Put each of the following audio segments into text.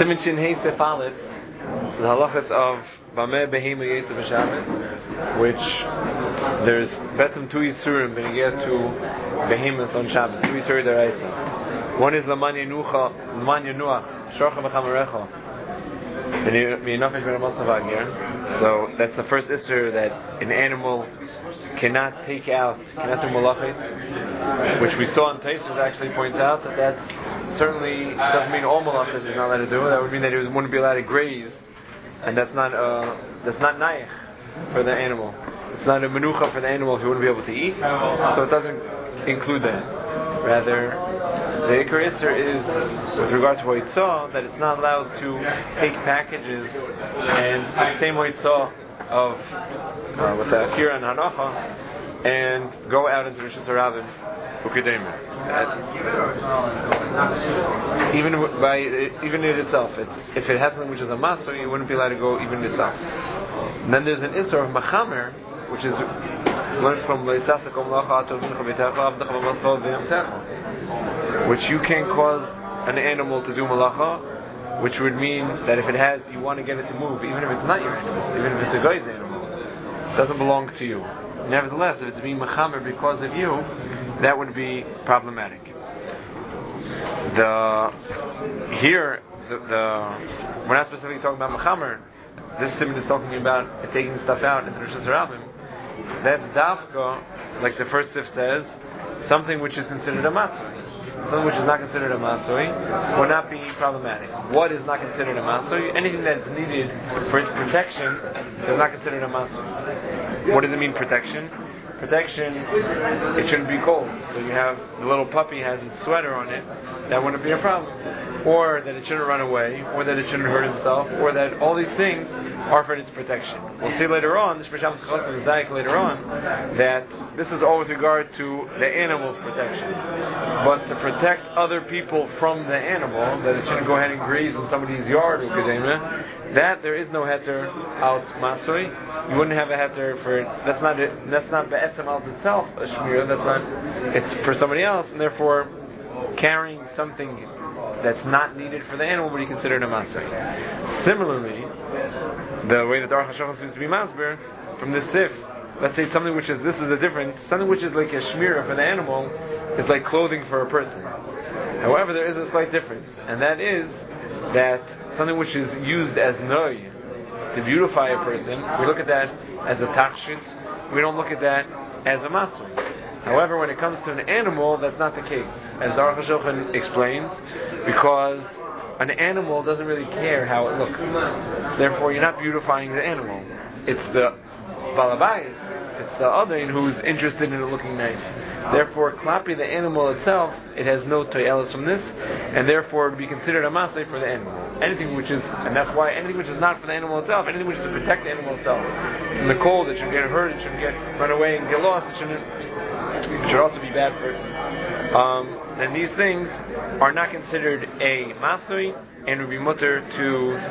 Siman Shin Hey Sef Aleph, the halachas of Bameh Behema Yetzer B'Shabbos, which there's betzim two Yisurim when you get to Behemas on Shabbos, two Yisuri D'Oraisa. One is Laman Yenuach, Shorcha B'Chamarecha, and Yinofesh Ben Amos Avagir. So that's the first Isur that an animal cannot take out, cannot do malachit, which we saw in Taisus actually points out that certainly doesn't mean all malachas is not allowed to do. That would mean that it wouldn't be allowed to graze, and that's not naich for the animal. It's not a menucha for the animal if he wouldn't be able to eat, so it doesn't include that. Rather, the Ikar Isser is, with regard to what he saw, that it's not allowed to take packages and the same way he saw of with the Akira and Hanacha and go out into Rishus HaRabim Ukidema. Even in itself, if it has something which is a maso, you wouldn't be allowed to go even in itself. And then there's an Isser of Machamer, which is learned from which you can't cause an animal to do malacha, which would mean that if it has, you want to get it to move, even if it's not your animal, even if it's a guy's animal, it doesn't belong to you. Nevertheless, if it's being machamer because of you, that would be problematic. We're not specifically talking about machamer. This simon is talking about taking stuff out into Rishus HaRabim. That's dafka, like the first sif says, something which is considered a matzoi. Something which is not considered a matzoi would not be problematic. What is not considered a matzoi? Anything that's needed for its protection is not considered a matzoi. What does it mean, protection? Protection, it shouldn't be cold. So you have the little puppy has its sweater on it, that wouldn't be a problem. Or that it shouldn't run away, or that it shouldn't hurt himself, or that all these things are for its protection. We'll see later on, this Shabbos Chachos is later on, that this is all with regard to the animal's protection. But to protect other people from the animal, that it shouldn't go ahead and graze in somebody's yard, that there is no heter out matzoi. You wouldn't have a heter for that's not be'etzem out itself a shmir. It's for somebody else, and therefore carrying something that's not needed for the animal would be considered a matzoi. Similarly, the way that the Aruch HaShulchan seems to be masber from this sif, let's say something which is something which is like a shmira for the animal is like clothing for a person. However, there is a slight difference, and that is that something which is used as noi to beautify a person, we look at that as a tachshit. We don't look at that as a matzoi. However, when it comes to an animal, that's not the case, as the Aruch HaShulchan explains, because an animal doesn't really care how it looks. Therefore, you're not beautifying the animal. It's the balabayis, it's the other who's interested in it looking nice. Therefore, klapi, the animal itself, it has no toyelas from this, and therefore it would be considered a masay for the animal. Anything which is, and that's why anything which is not for the animal itself, anything which is to protect the animal itself from the cold, it shouldn't get hurt, it shouldn't run away and get lost, it should also be bad for it. And these things are not considered a masui and would be mutter to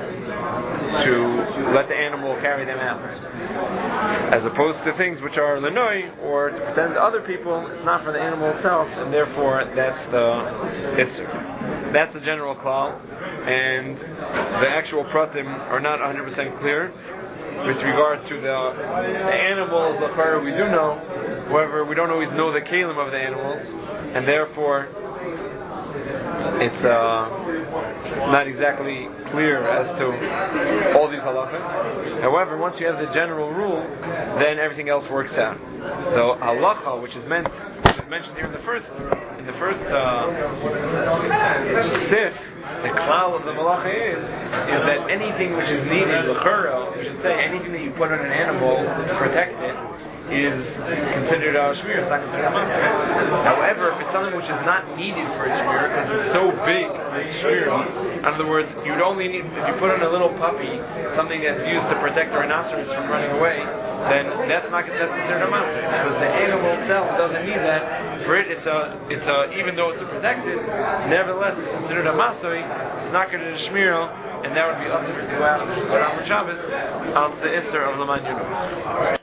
let the animal carry them out, as opposed to things which are lenoi or to pretend to other people. It's not for the animal itself, and therefore that's the isser. That's the general klal, and the actual pratim are not 100% clear. With regard to the animals, we do know. However, we don't always know the kalim of the animals, and therefore it's not exactly clear as to all these halachas. However, once you have the general rule, then everything else works out. So halacha, which is mentioned here in the first sif, the klal of the malacha is that anything which is needed, l'chura, we should say anything that you put on an animal to protect it is considered a shmir. It's not considered a matzah. However, if it's something which is not needed for a shmir because it's so big for a shmir, in other words, you'd only need, if you put on a little puppy, something that's used to protect the rhinoceros from running away, then that's considered a matzah, because the animal itself doesn't need that. For it, it's even though it's a protected, nevertheless it's considered a matzah. It's not considered a shmir, and that would be up to go out on Shabbos, out the Isser of Laman Yunus.